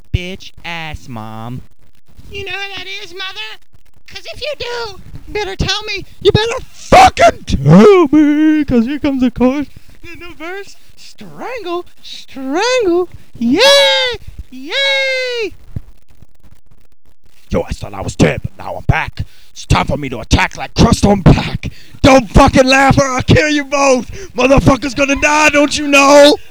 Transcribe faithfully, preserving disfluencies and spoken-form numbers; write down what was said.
bitch ass, Mom. You know who that is, Mother? Cause if you do, you better tell me. You better fucking tell me. Cause here comes the chorus in the verse. Strangle, strangle, yay, yay. Yo, I thought I was dead, but now I'm back. It's time for me to attack like crust on pack. Don't fucking laugh or I'll kill you both. Motherfucker's gonna die, don't you know?